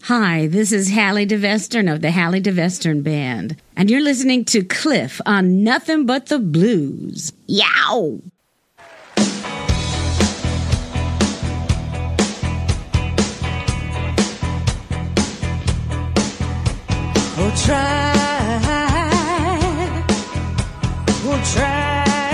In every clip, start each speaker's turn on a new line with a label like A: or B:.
A: Hi, this is Hallie DeVestern of the Hallie DeVestern Band, and you're listening to Cliff on Nothing But the Blues. Yow!
B: Oh, try.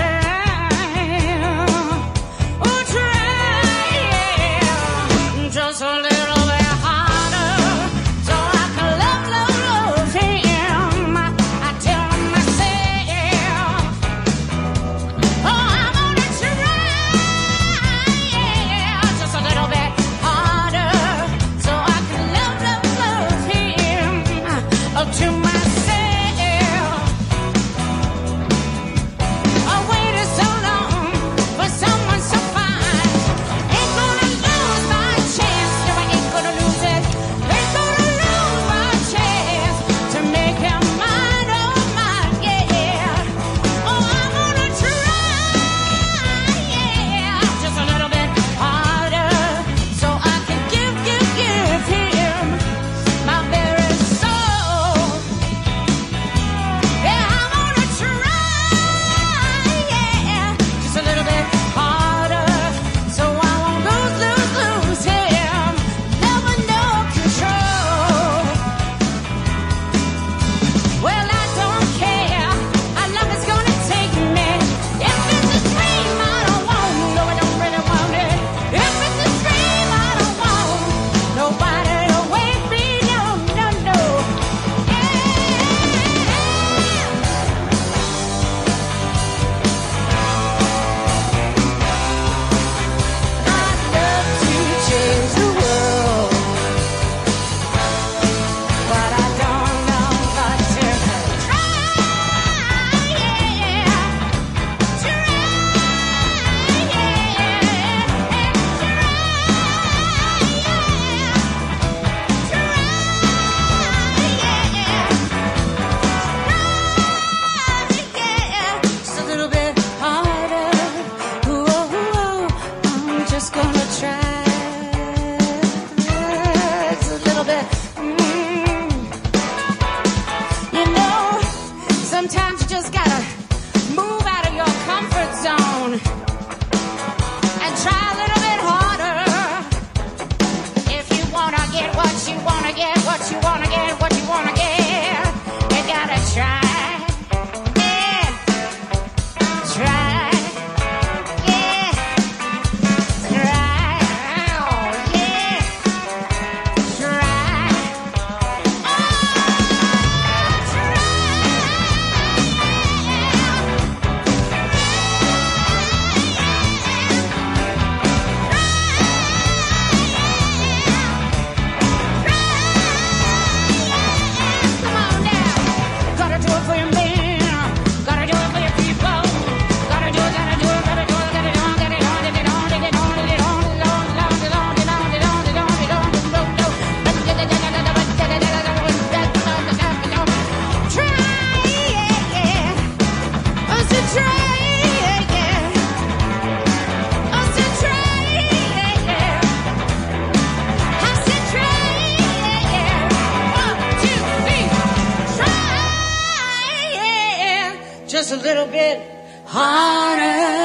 B: Just a little bit harder.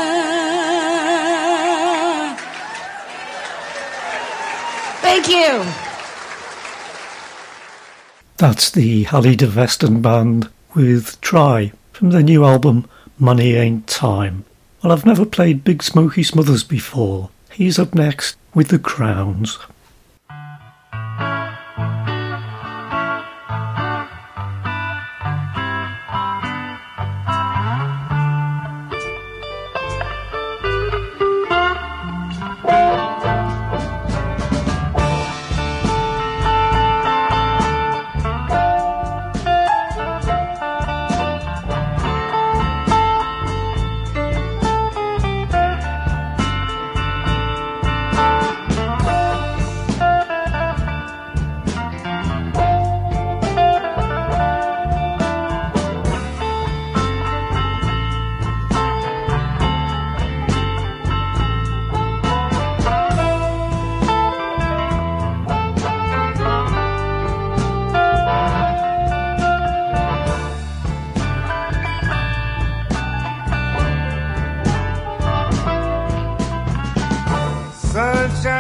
B: Thank you.
C: That's the Hallie DeVestern Band with Try from their new album Money Ain't Time. Well, I've never played Big Smokey Smothers before. He's up next with The Crowns.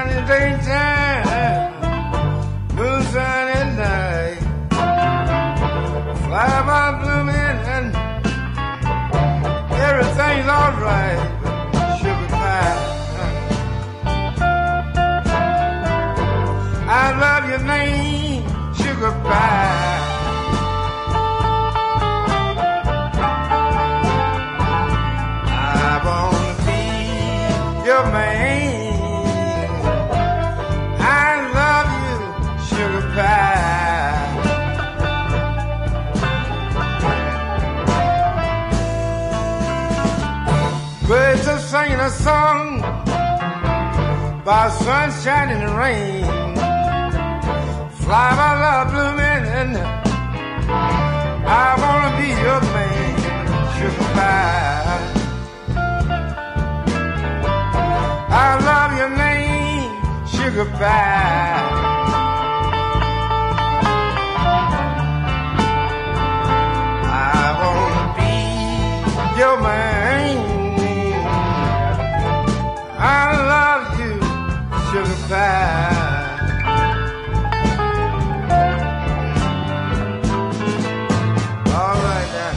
D: sunshine in daytime, moonshine at night. Fly by blooming and everything's alright. Sugar pie, I love your name, sugar pie. I wanna be your man. I love you, sugar pie. Birds are singing a song about sunshine and the rain. Fly by love blooming and I wanna be your man, sugar pie. I love your name, sugar pie. I wanna be your man. I love you, sugar pie. All right now.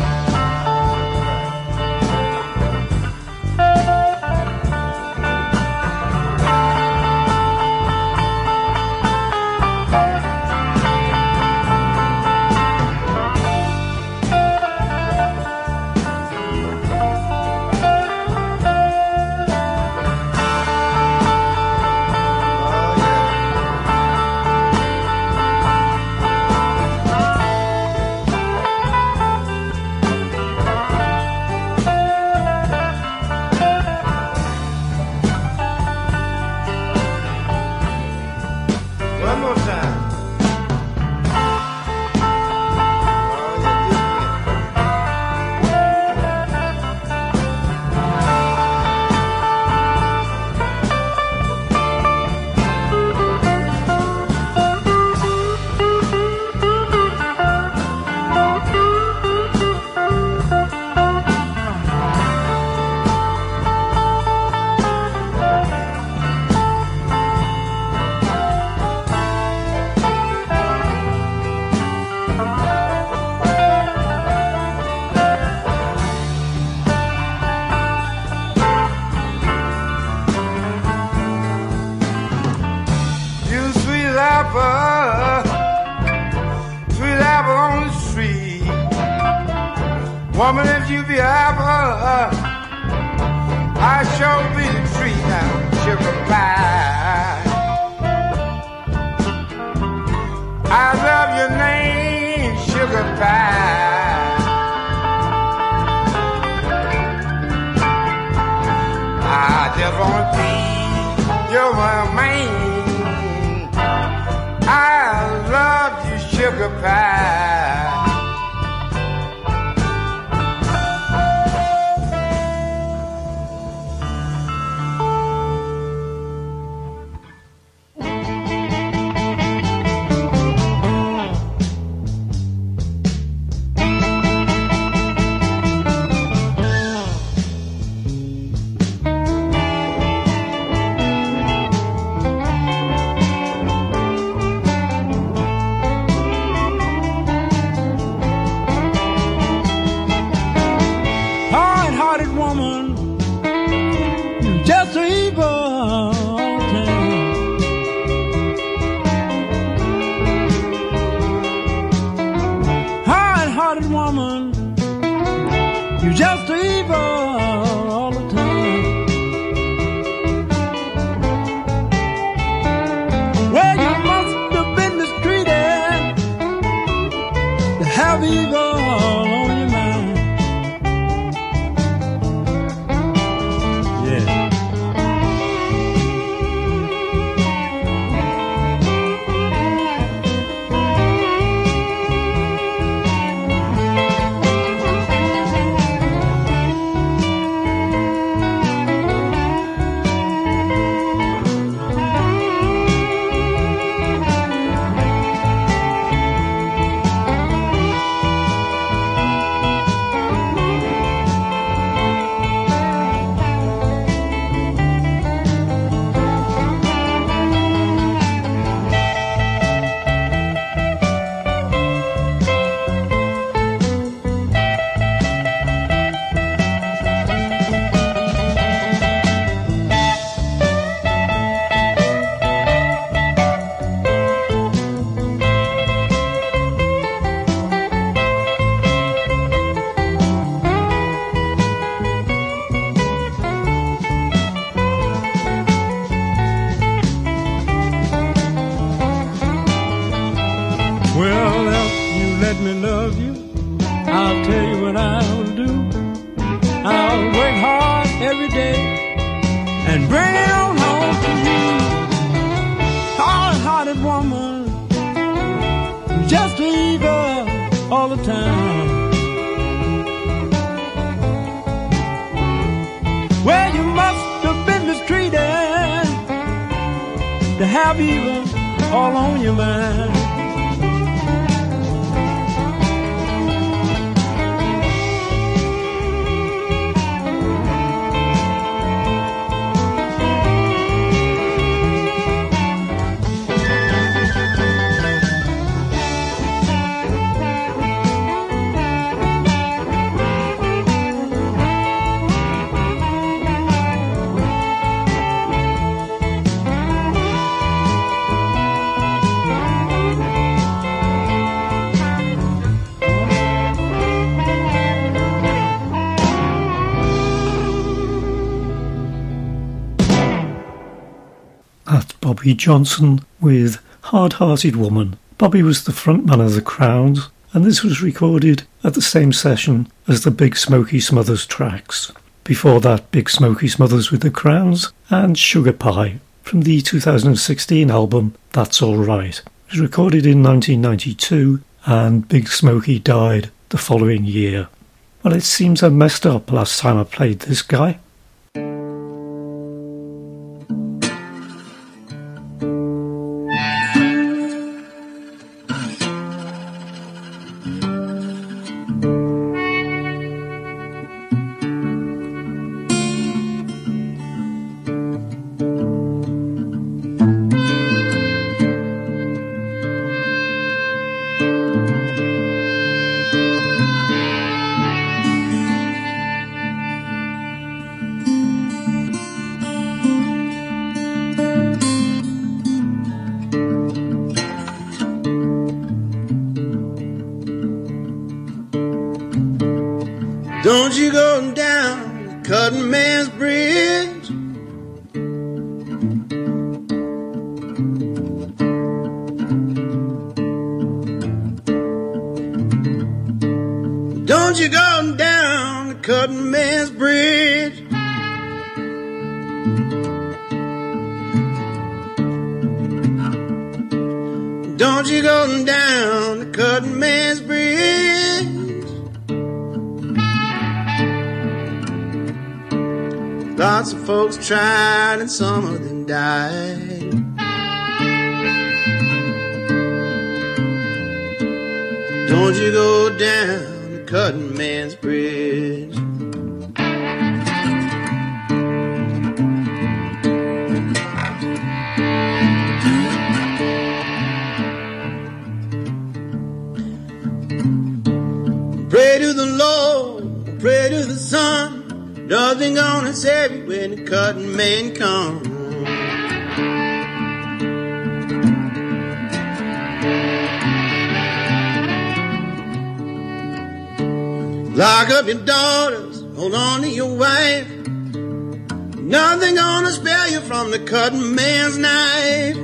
D: One more time. You sweet apple on the tree. Woman, if you be apple, I sure be the tree now, sugar pie. I love your name, sugar pie. I just wanna be your man. I love you, sugar pie.
E: let me love you. I'll tell you what I'll do. I'll work hard every day and bring it on home to you. Hard-hearted woman, just leave her all the time. Well, you must have been mistreated to have evil all on your mind.
C: Bobby Johnson with Hard-Hearted Woman. Bobby was the frontman of the Crowns, and this was recorded at the same session as the Big Smokey Smothers tracks. Before that, Big Smokey Smothers with the Crowns and Sugar Pie from the 2016 album That's All Right. It was recorded in 1992 and Big Smokey died the following year. Well, it seems I messed up last time I played this guy.
F: Don't you go down Cutting Man's Bridge. Don't you go down Cutting Man's Bridge. Don't you go down Cutting Man's Bridge. Lots of folks tried and some of them died. Don't you go down the Cutting Man's Bridge. Pray to the Lord, pray to the Son. Nothing gonna save you when the cutting man comes. Lock up your daughters, hold on to your wife. Nothing gonna spare you from the cutting man's knife.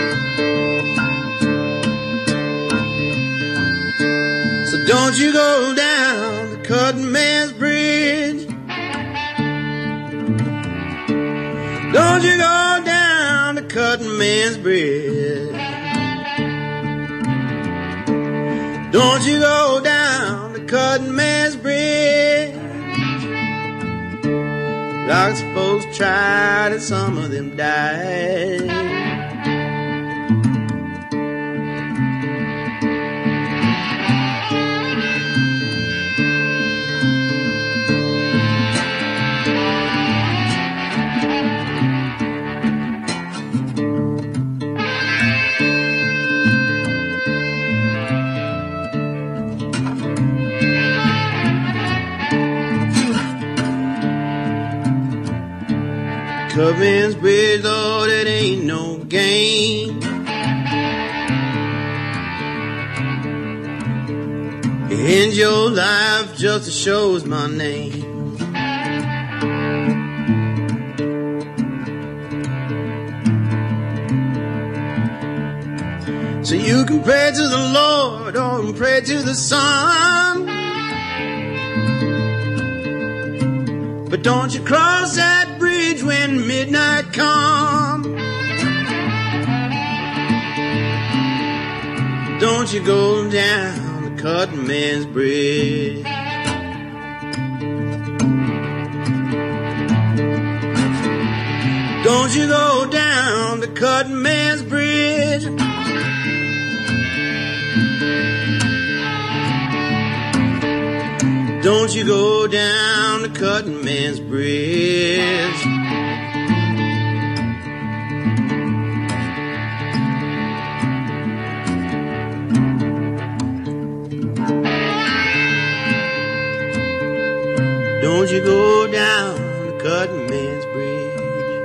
F: So don't you go down the cutting man's bridge. Don't you go down the Cutting Man's Bridge. Don't you go down the Cutting Man's Bridge. Lots of folks tried and some of them died. Cutting Man's Bridge, Lord, it ain't no game. You end your life just to show us my name. So you can pray to the Lord or pray to the sun. But don't you cross that bridge when midnight comes. Don't you go down the Cutting Man's Bridge. Don't you go down the Cutting Man's Bridge. Don't you go down the Cutting Man's Bridge. Don't you go down the Cutting Man's Bridge.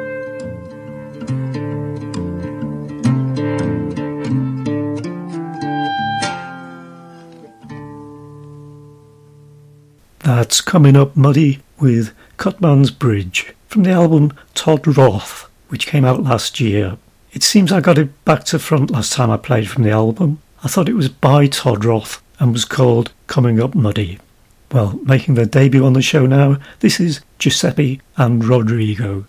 C: That's Coming Up Muddy with Cutman's Bridge from the album Todd Roth, which came out last year. It seems I got it back to front last time I played from the album. I thought it was by Todd Roth and was called Coming Up Muddy. Well, making their debut on the show now, this is Giuseppe and Rodrigo.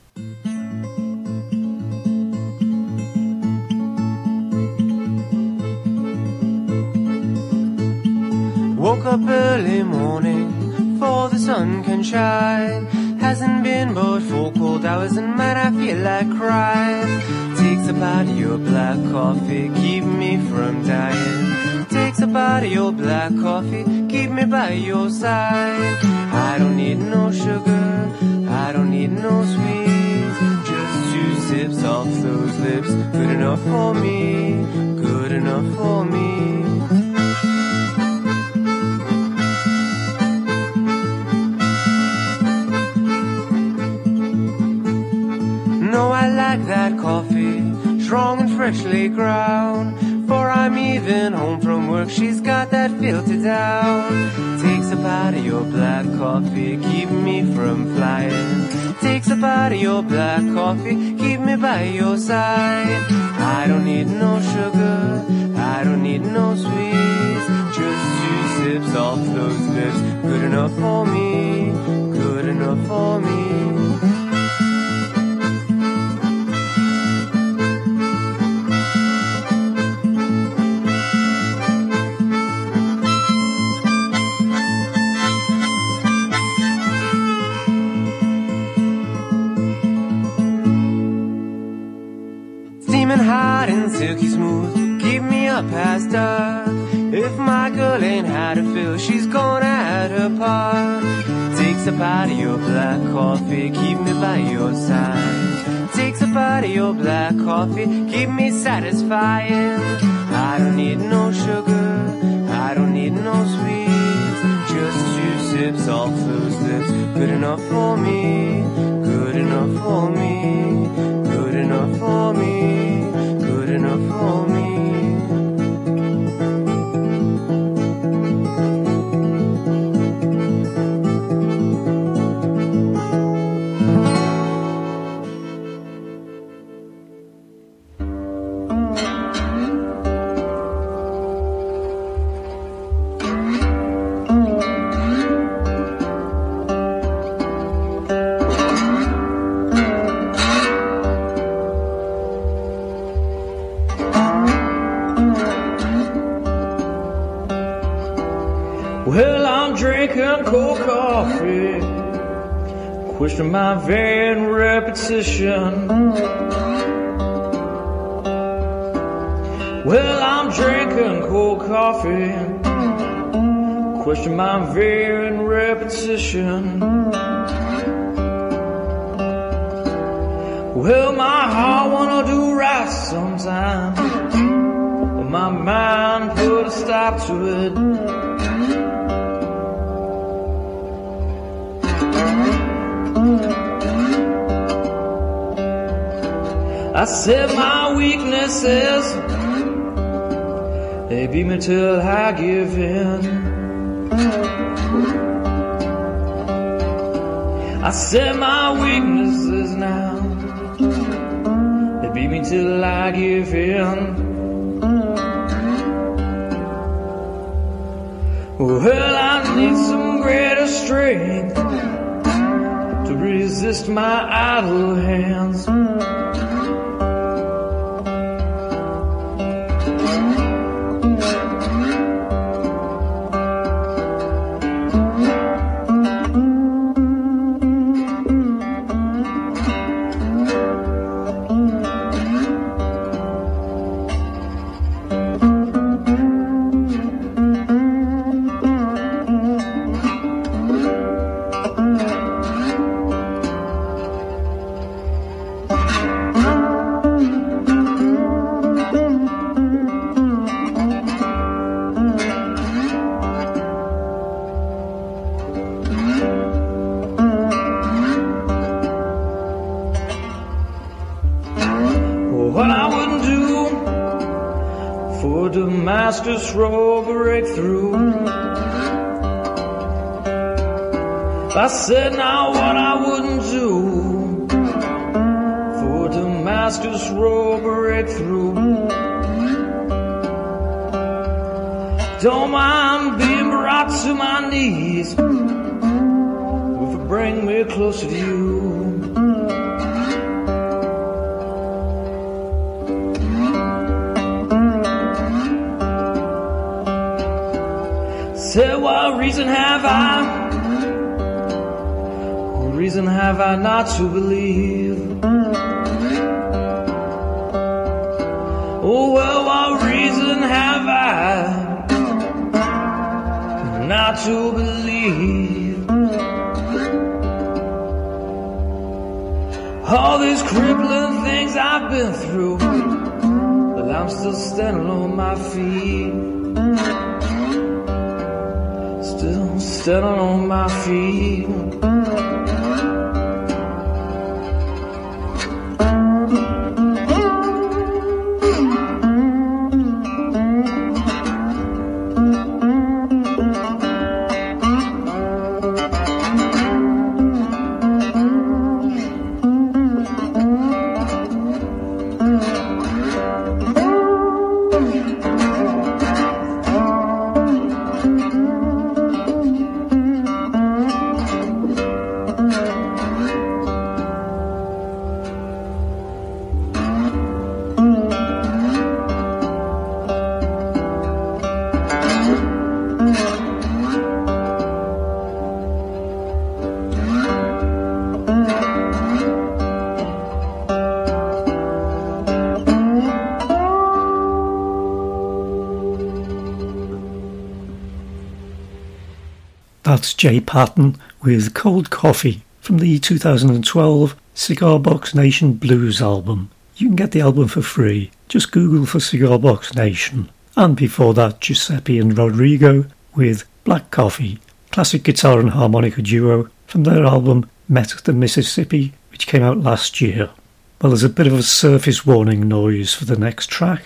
G: Woke up early morning before the sun can shine. Hasn't been but 4 cold hours and man I feel like crying. Takes a bite of your black coffee, keep me from dying. Takes a bite of your black coffee, keep me by your side. I don't need no sugar, I don't need no sweets. Just 2 sips off those lips, good enough for me, good enough for me. No, I like that coffee, strong and freshly ground. For I'm even home from work, she's got that filter down. Takes a bite of your black coffee, keep me from flying. Takes a bite of your black coffee, keep me by your side. I don't need no sugar, I don't need no sweets. Just 2 sips off those lips, good enough for me, good enough for me. Hot and silky smooth, keep me up past dark. If my girl ain't had a fill, she's gonna add her part. Takes a bite of your black coffee, keep me by your side. Takes a bite of your black coffee, keep me satisfying. I don't need no sugar, I don't need no sweets. Just 2 sips off those lips, good enough for me, good enough for me, good enough for me, good enough for me.
E: Well, I'm drinking cold coffee, questioning my vain repetition. Well, I'm drinking cold coffee, questioning my vain repetition. Well, my heart wanna do right sometimes, but my mind put a stop to it. I said my weaknesses, they beat me till I give in. I said my weaknesses now, they beat me till I give in. Well, I need some greater strength to resist my idle hands. What I wouldn't do for Damascus road breakthrough. I said now what I wouldn't do for Damascus road breakthrough. Don't mind being brought to my knees if it bring me closer to you. Say, what reason have I not to believe? Oh, well, what reason have I not to believe? All these crippling things I've been through, but I'm still standing on my feet. Still standing on my feet.
C: That's Jay Patton with Cold Coffee from the 2012 Cigar Box Nation Blues album. You can get the album for free. Just Google for Cigar Box Nation. And before that, Giuseppe and Rodrigo with Black Coffee, classic guitar and harmonica duo from their album Met at the Mississippi, which came out last year. Well, there's a bit of a surface warning noise for the next track.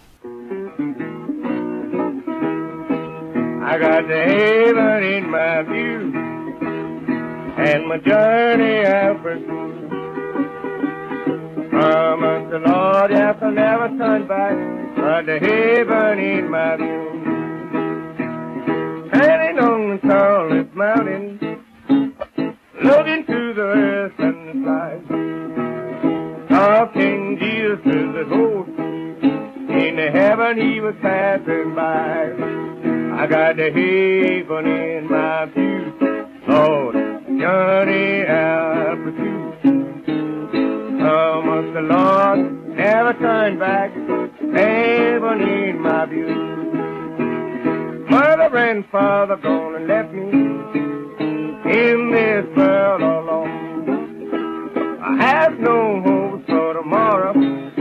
D: I got the haven in my view, and my journey I pursue. Promise the Lord, yes, I'll never turn back. Got the haven in my view, standing on the tallest mountain, looking to the earth and the sky. Saw King Jesus with the host, in the heaven he was passing by. I got the haven in my view, Lord, journey I'll pursue. Promise the Lord, never turn back, haven in my view. Mother and father gonna let me in this world alone. I have no hope for tomorrow,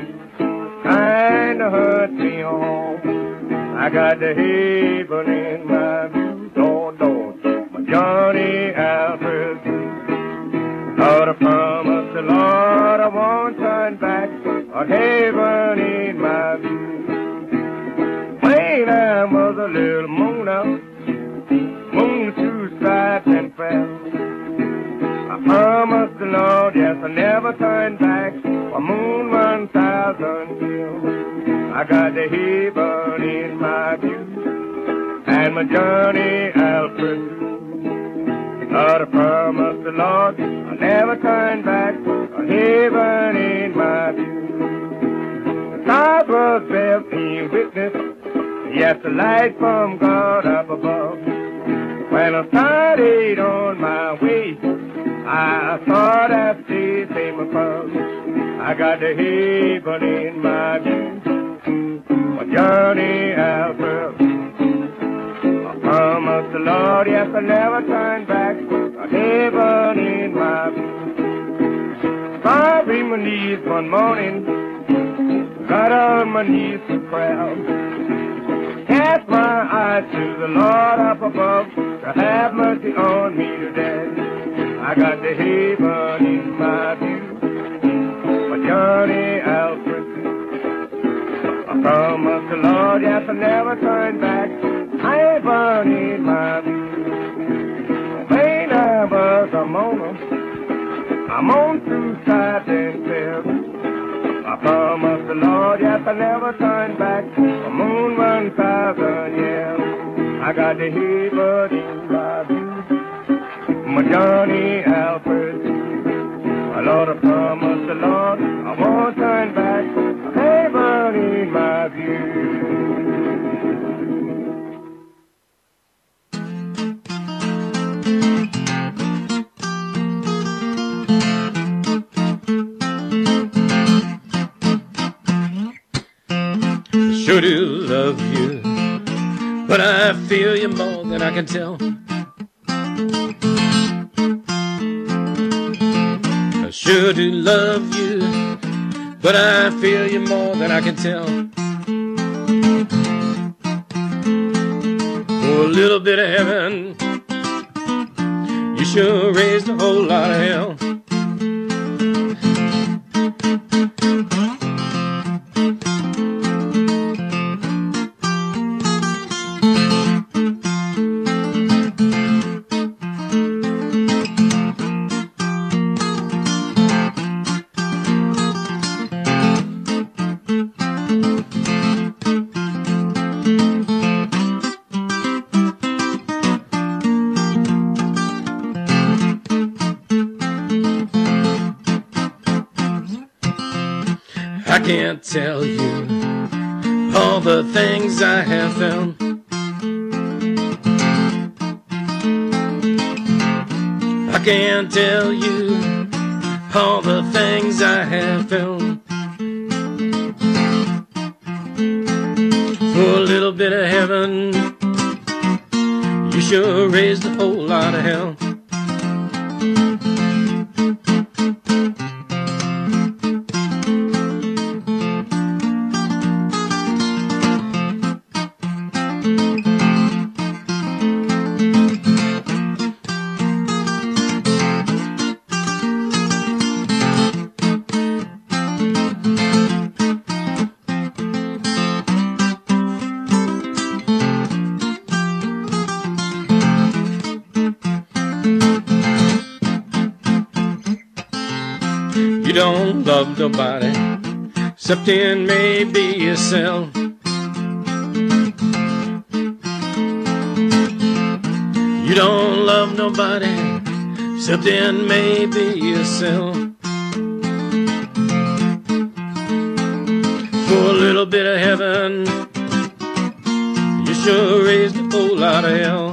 D: kinda hurt me home. I got the haven in my view, Lord, Lord, my journey I'll pursue. Lord, I promise the Lord I won't turn back, a haven in my view. When I was a little Mona, moon two sides and fell, I promised the Lord, yes, I never turn back, a moon 1,000 hills. I got the haven in my view,
H: and my Johnny Alfred. Lord, I promised the Lord I'll never turn back, or heaven in my view. The stars was built in witness, yes, the light from God up above. When I started on my way, I thought I'd see same above. I got the heaven in my view, my Johnny Alfred. I promised the Lord, yes, I'll never turn back, a heaven in my view. I beat my knees one morning, got on my knees to prayer. Cast my eyes to the Lord up above, to have mercy on me today. I got the heaven in my view, my Johnny Alfred. I promised the Lord, yes, I'll never turn back, heaven in my view. When I was a moaner, I'm on through sides and clear. I promised the Lord, yes, I'll never turn back, a moon 1,000 years. I got the heaven in my view, my Johnny Alfred. My Lord, I promised the Lord I won't turn back, heaven in my view.
I: I sure do love you, but I feel you more than I can tell. I sure do love you, but I feel you more than I can tell. For a little bit of heaven, you sure raised a whole lot of hell. I can't tell you all the things I have found. I can't tell you all the things I have found. For a little bit of heaven, you sure raised a whole lot of hell. You don't love nobody except in maybe yourself. You don't love nobody except in maybe yourself. For a little bit of heaven, you sure raised a whole lot of hell.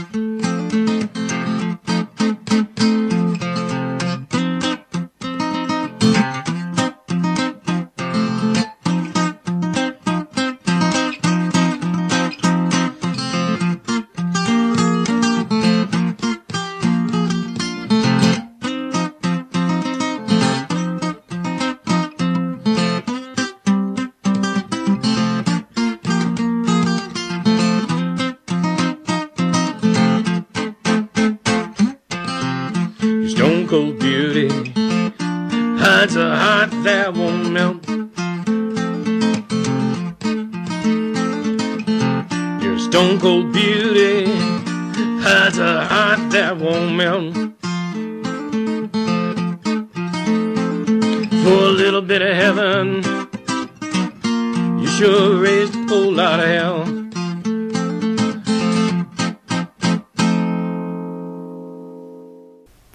I: Stone cold beauty hides a heart that won't melt. Your stone cold beauty hides a heart that won't melt. For a little bit of heaven, you sure raised a whole lot of hell.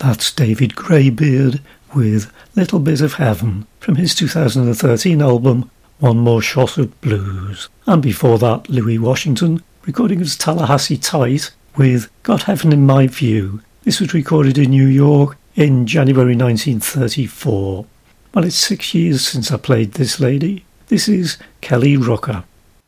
C: That's David Greybeard with Little Bit of Heaven from his 2013 album One More Shot of Blues. And before that, Louis Washington recording his Tallahassee Tight with Got Heaven in My View. This was recorded in New York in January 1934. Well, it's 6 years since I played this lady. This is Kelly Rucker.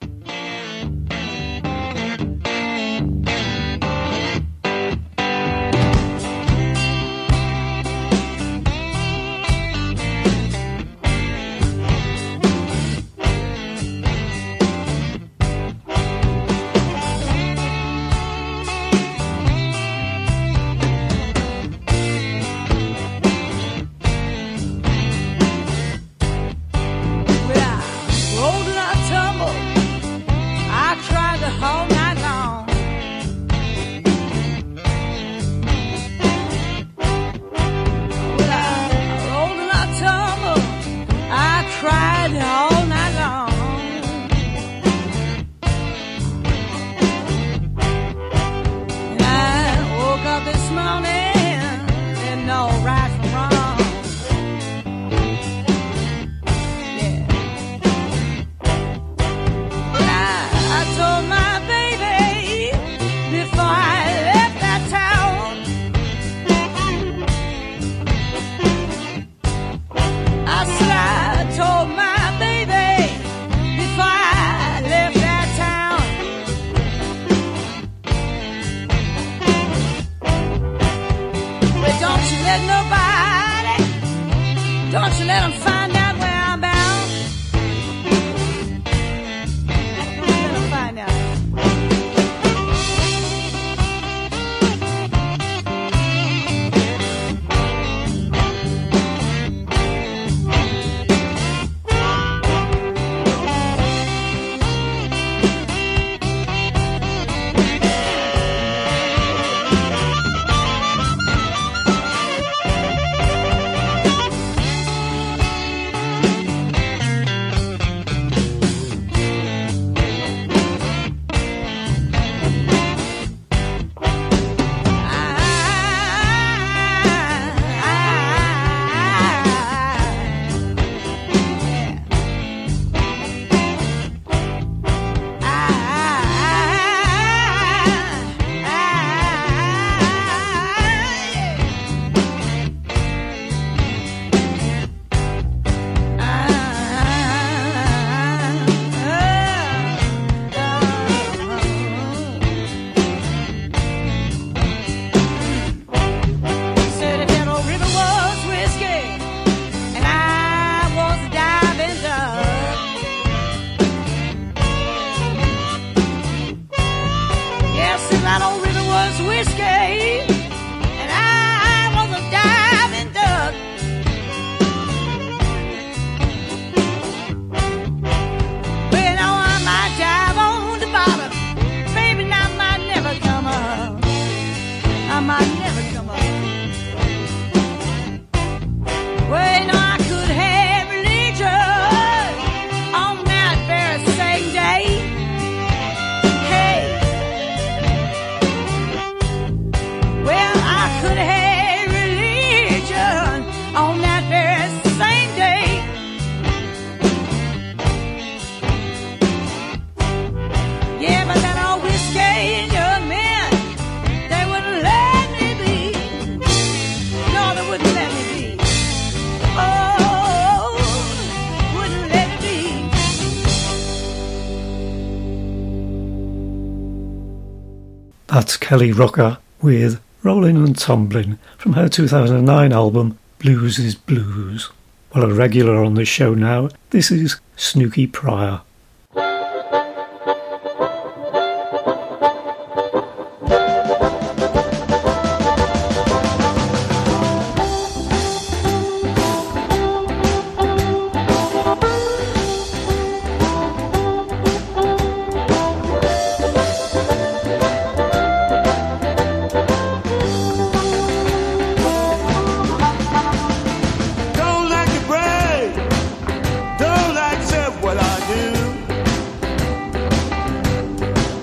C: That's Kelly Rucker with Rollin' and Tumblin' from her 2009 album Blues is Blues. Well, a regular on the show now, this is Snooky Pryor.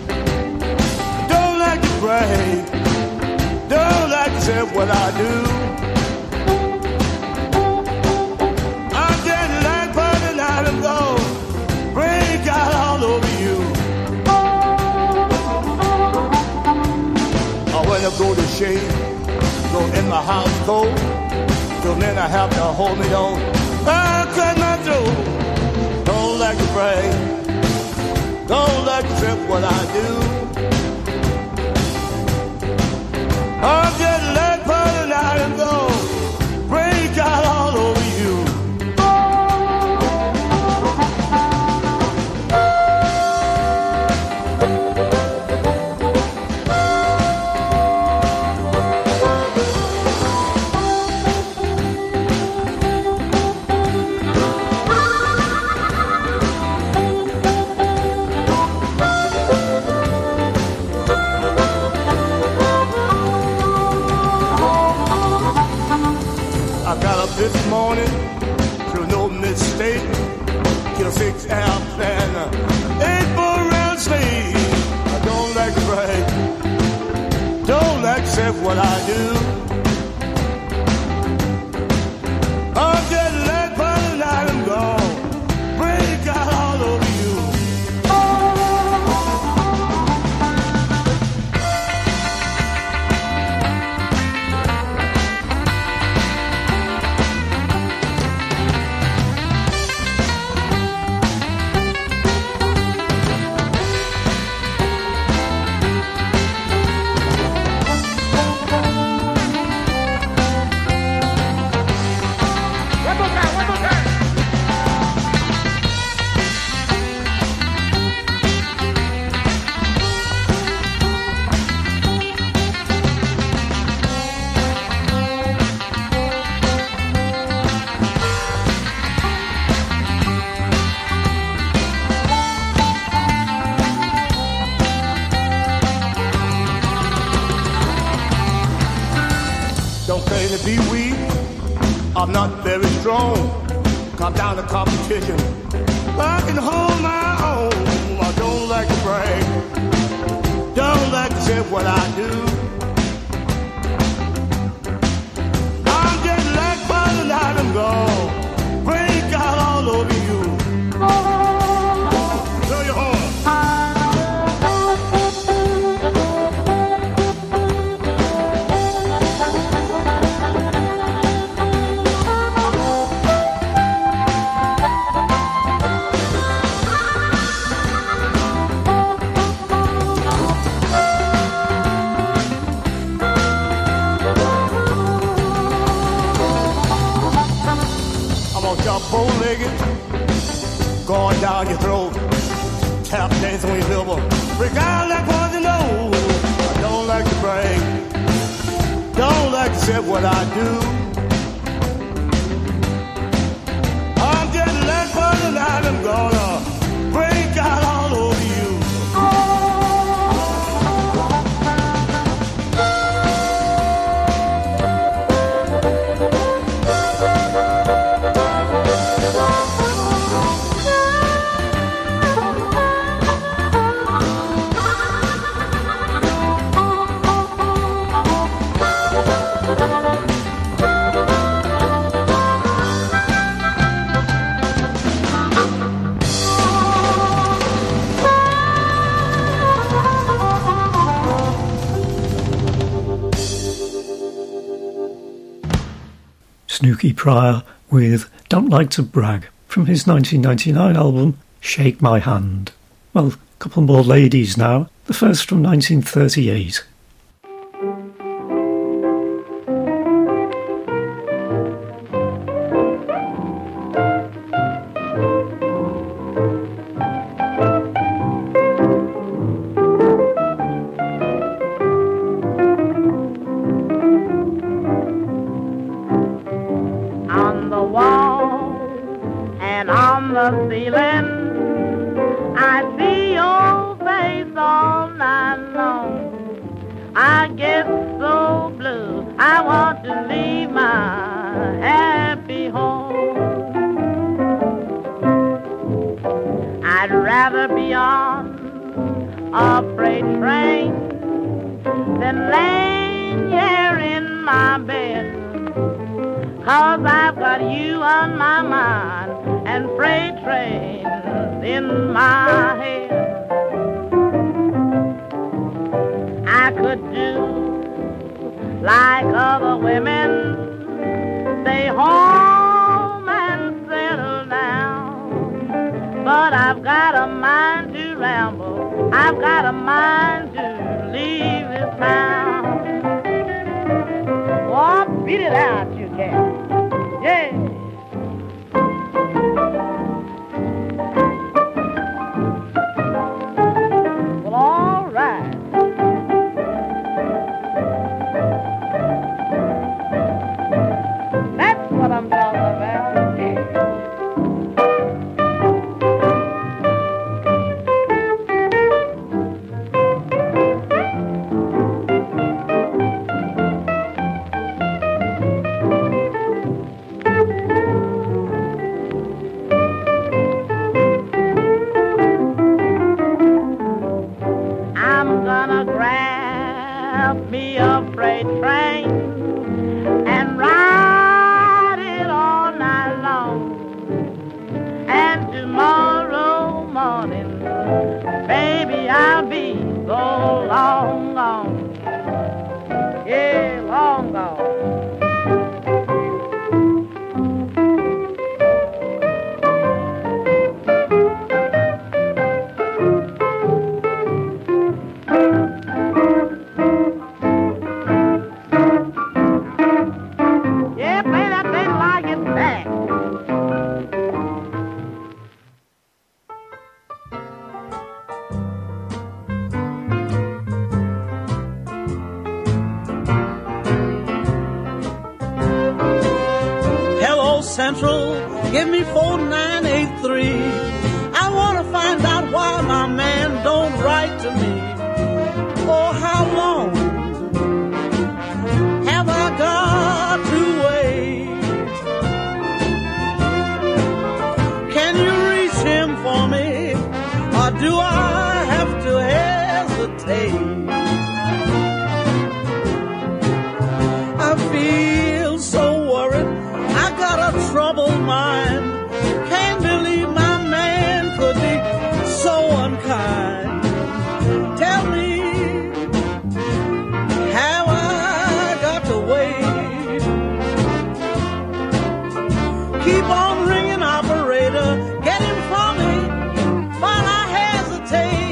D: What I do
H: shade. So in my house cold, so then I have to hold me down. I cut my throat. Don't like to brag, don't like to trip what I do. I'm just let party night and go, break out all over you. This morning, through no mistake, kill 6 airplane, 8 for real estate. I don't like to brag, don't like to say what I do. I'm just let for the night and gone, break out all over you. Be weak, I'm not very strong. Come down to competition, I can hold my own. I don't like to brag, don't like to say what I do. I'm just like by the night I'm gone, break out all over you. Blow your horn. Bow-legged, going down your throat, tap dance on your elbow, break out like one to know. I don't like to brag, don't like to say what I do. I'm just let for the night, I'm gonna break out all over you.
C: Snooky Pryor with Don't Like to Brag from his 1999 album Shake My Hand. Well, a couple more ladies now, the first from 1938.
J: a mind to ramble. I've got a mind to leave this town. Oh, beat it out, you can. Yeah. Well, all right. That's what I'm talking about. I'm gonna grab me a freight train and ride it all night long. And tomorrow morning, baby, I'll be so long gone. Yeah, long gone. Yeah, play that thing till I get back.
K: Hello, Central, give me 4983. I want to find out why my man don't write to me. Oh, how long have I got to wait? Can you reach him for me, or do I have to hesitate? I feel so worried, I got a troubled mind. Can't believe my man could be so unkind. Tell me, have I got to wait? Keep on ringing, operator, get him for me while I hesitate.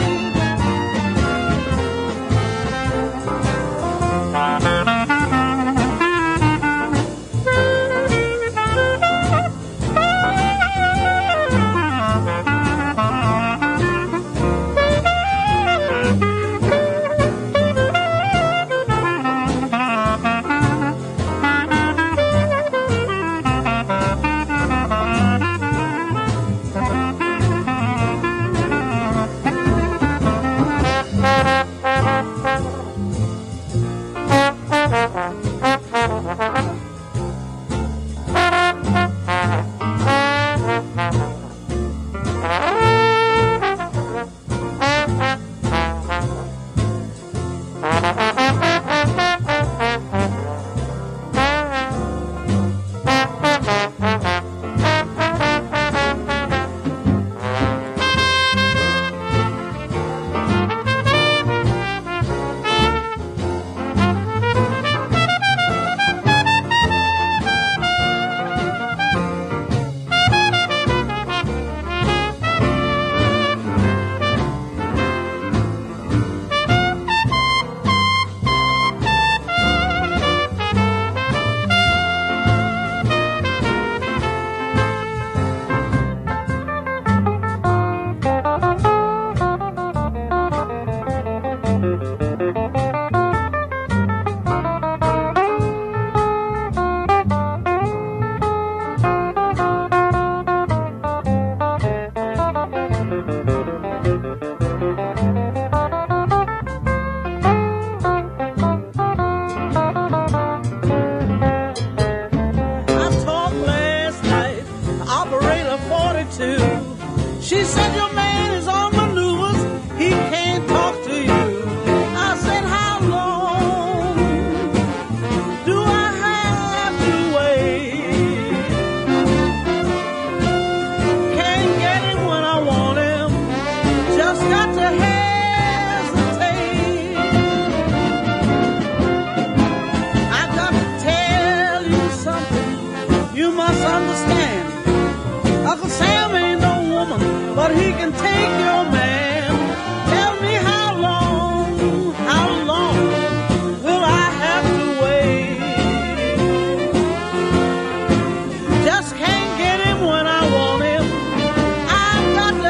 K: She said your man is on maneuvers, he can't talk to you. I said, how long do I have to wait? Can't get him when I want him, just got to hesitate. I got to tell you something, you must understand. Uncle Sam ain't no woman but he can take your man. Tell me how long will I have to wait? Just can't get him when I want him. I've got to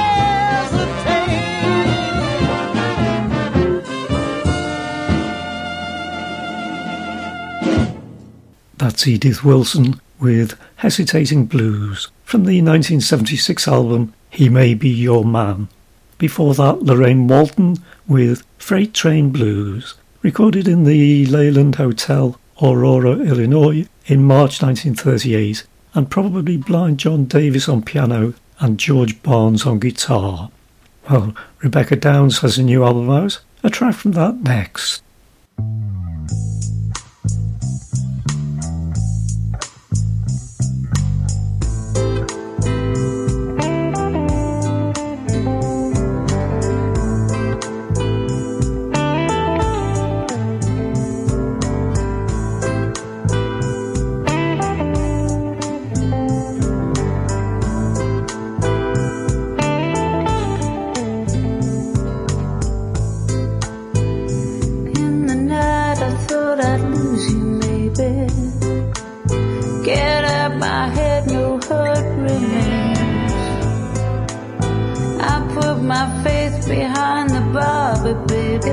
K: hesitate.
C: That's Edith Wilson with Hesitating Blues from the 1976 album He May Be Your Man. Before that, Lorraine Walton with Freight Train Blues, recorded in the Leyland Hotel, Aurora, Illinois in March 1938, and probably Blind John Davis on piano and George Barnes on guitar. Well, Rebecca Downs has a new album out, a track from that next.
L: Behind the Barbie, baby.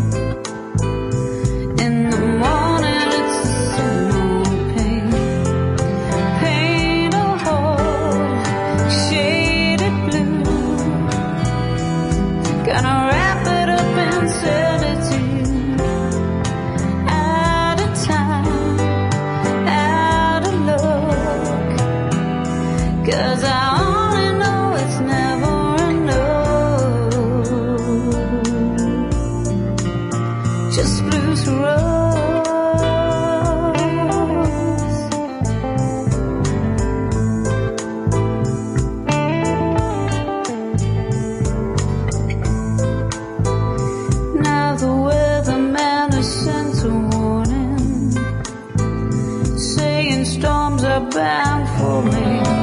L: In the morning it's no pain. Paint a hole, shaded blue. Gonna wrap it up and send it to you. Out of time, out of luck. 'Cause I only know it's never just blues rose. Now the weatherman has sent a warning, saying storms are bound for me.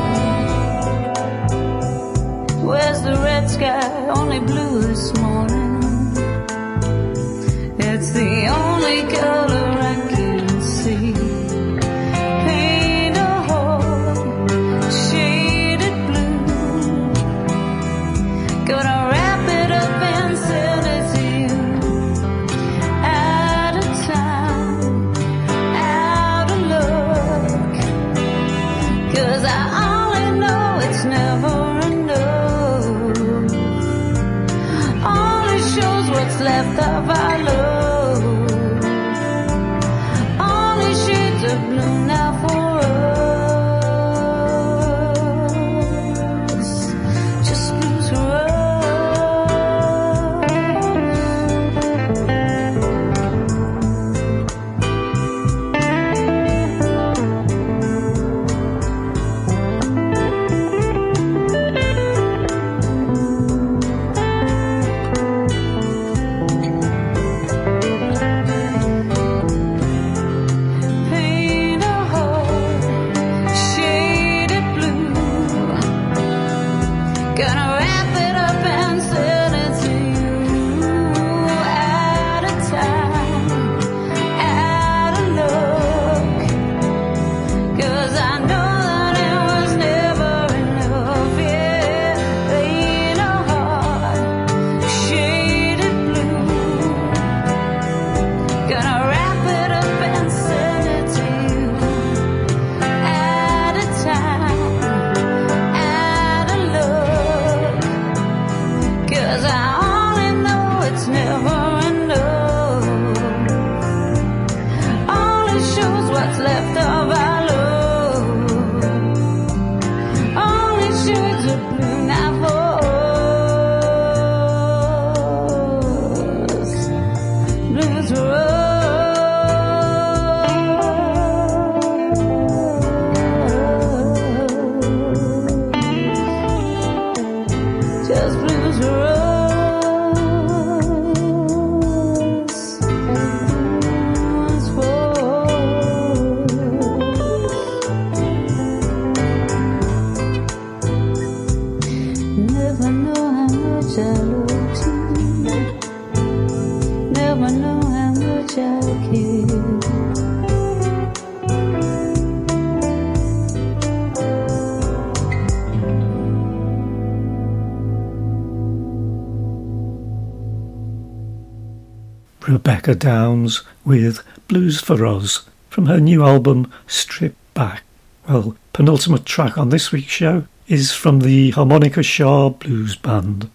L: Where's the red sky? Only blue this morning. It's the only color I can see. Paint a hole, shaded blue. Gonna wrap it up and send it to you. Out of time, out of luck. 'Cause I only know it's never enough. Only shows what's left of our love. Blue now for us, just blues for us. Just blues road. brutality. Never know how much I care.
C: Rebecca Downs with Blues for Us from her new album Stripped Back. Well, penultimate track on this week's show is from the Harmonica Shah Blues Band.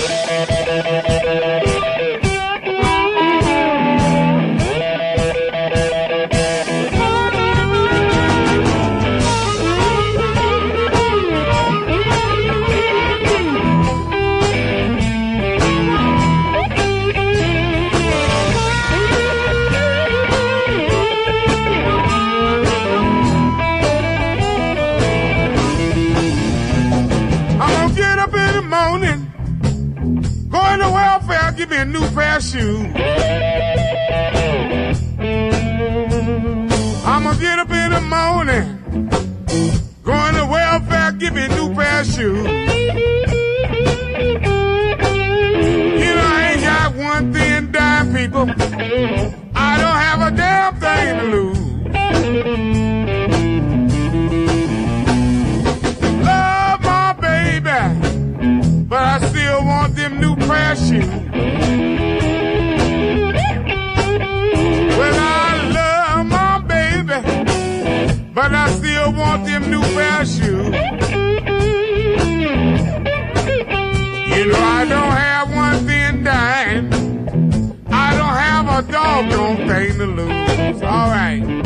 D: Give me a new pair of shoes. I'ma get up in the morning, going to welfare, give me a new pair of shoes. You know I ain't got one thin dime, people. I don't have a damn thing to lose. Love my baby, but I still want them new pair of shoes. Well, I love my baby, but I still want them new pair of shoes. You know I don't have one thin dime. I don't have a doggone thing to lose. All right.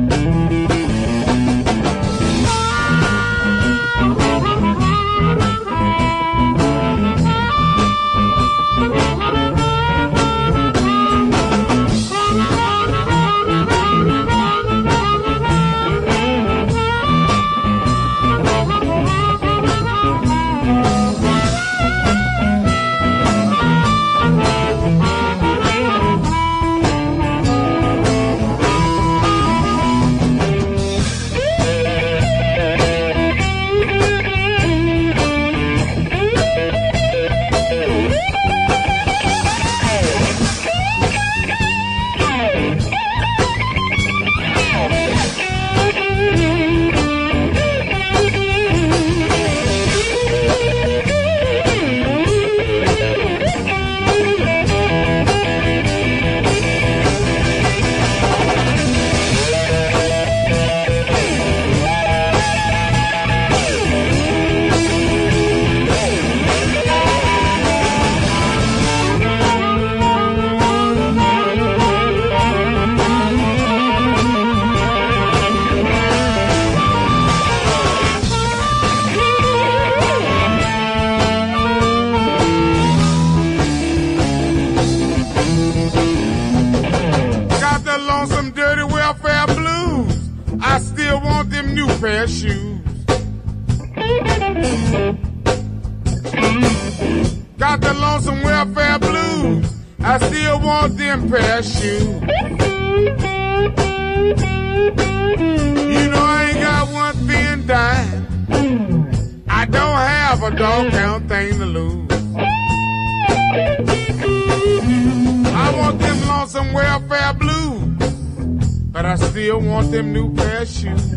D: Pair of shoes. Got the lonesome welfare blues. I still want them pair of shoes. You know I ain't got one thin dime. I don't have a doggone thing to lose. I want them lonesome welfare blues, but I still want them new pair of shoes.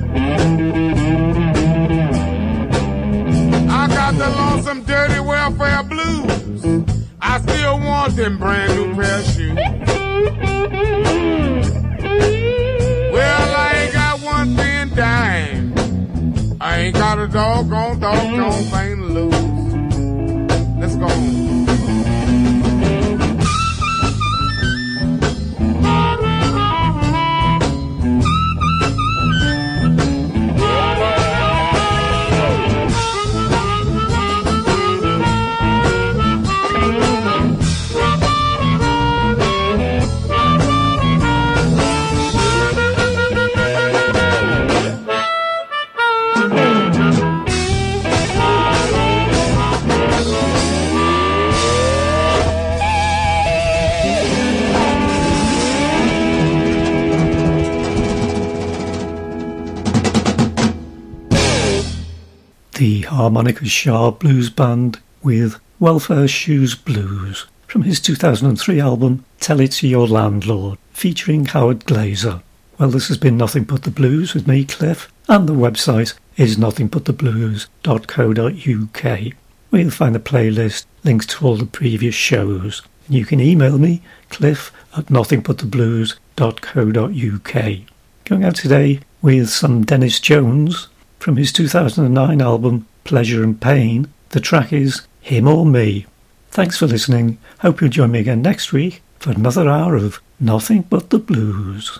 D: I got the lonesome dirty welfare blues. I still want them brand new pair of shoes. Well, I ain't got one thin dime. I ain't got a doggone thing to lose. Let's go on. The Harmonica Shah Blues Band with
C: Welfare Shoes Blues from his 2003 album Tell It to Your Landlord, featuring Howard Glazer. Well, this has been Nothing But the Blues with me, Cliff, and the website is nothingbuttheblues.co.uk, where you'll find a playlist, links to all the previous shows. You can email me, cliff@nothingbuttheblues.co.uk. Going out today with some Dennis Jones from his 2009 album Pleasure and Pain. The track is Him or Me. Thanks for listening. Hope you'll join me again next week for another hour of Nothing But the Blues.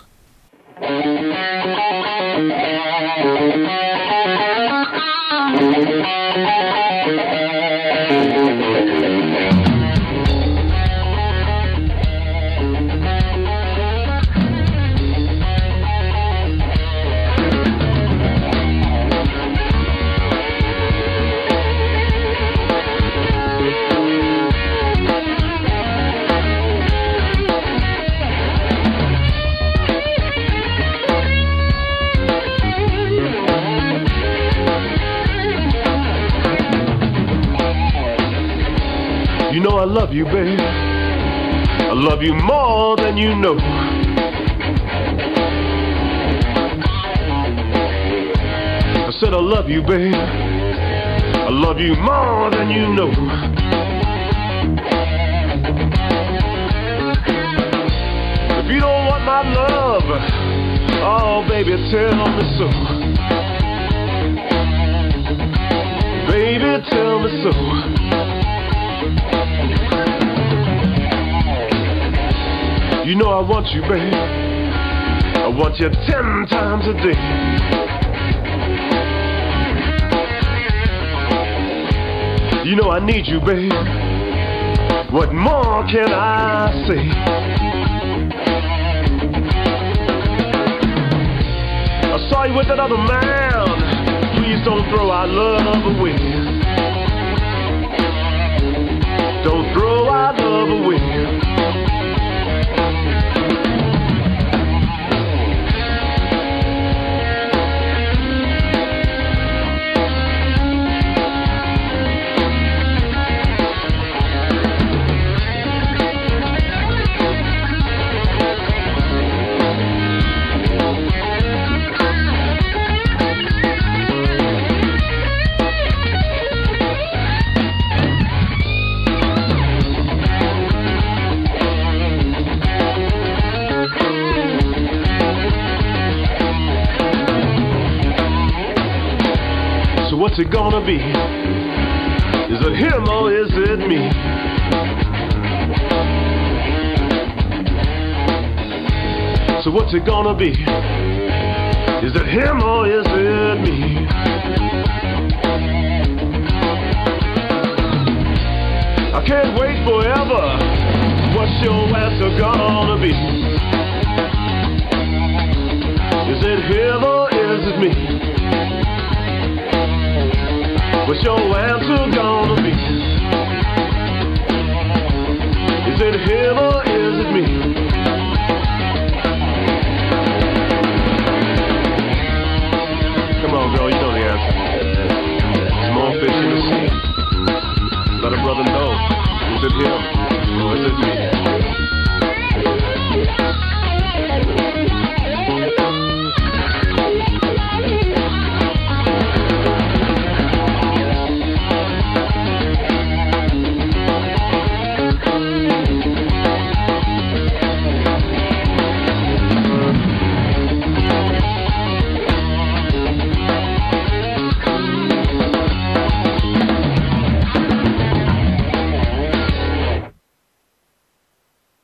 M: You know I love you, babe. I love you more than you know. I said I love you, babe. I love you more than you know. If you don't want my love, oh baby, tell me so. Baby, tell me so. You know I want you, babe. I want you 10 times a day. You know I need you, babe. What more can I say? I saw you with another man. Please don't throw our love away. Don't throw our love away. What's it gonna be? Is it him or is it me? So what's it gonna be? Is it him or is it me? I can't wait forever. What's your answer gonna be? Is it him or is it me? What's your answer gonna be? Is it him or is it me? Come on, girl, you know the answer. There's more fish in the sea. Let a brother know. Is it him or is it me?